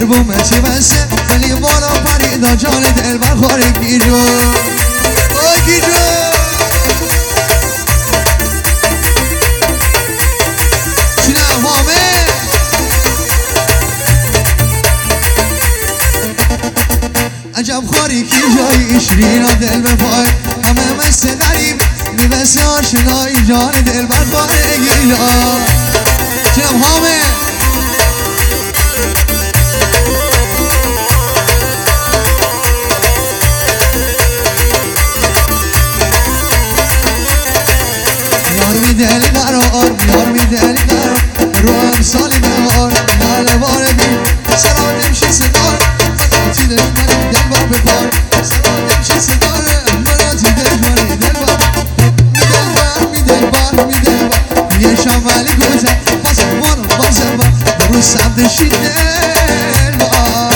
بومه چی بسه ولی بالا پریدا جان دل بخواره گیجو آی گیجو چونه وامه عجب خاری کی جایی شیرینا دل بپای همه مثل غریب میبسه آشنایی جان دل بخواره گیجو چونه وامه میدلی قرار یار میدلی قرار رو امسالی بهار ناله باره بیم سلام نمشی صدار مناتی دشمنی دل بار بپار سلام نمشی صدار مناتی دشمنی دل بار میدل بار یه شام ولی گوزه بازم بازم برو سمت شید دل بار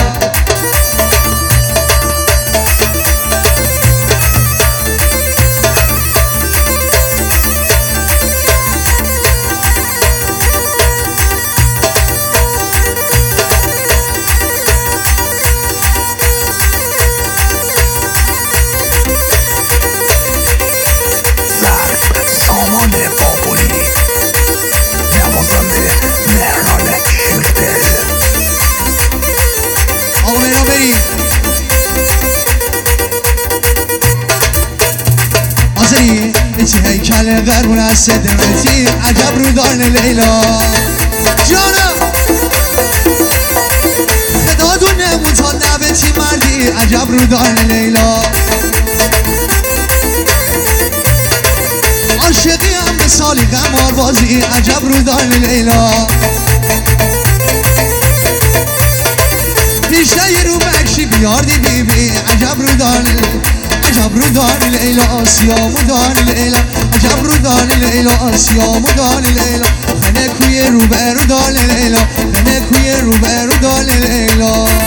چه هیکل قربون از صدمتی عجب رو دارن لیلا جانم خدا دونه تا نبتی مردی عجب رو دارن لیلا عاشقی هم مثالی قمار بازی عجب رو دارن لیلا پیشته یه رو بکشی بیاردی بیبی عجب رو دارن عجب رو دان لیلا آسیامو دان لیلا عجب رو دان لیلا آسیامو دان لیلا خنه کوی روبرو دان لیلا خنه کوی روبرو دان لیلا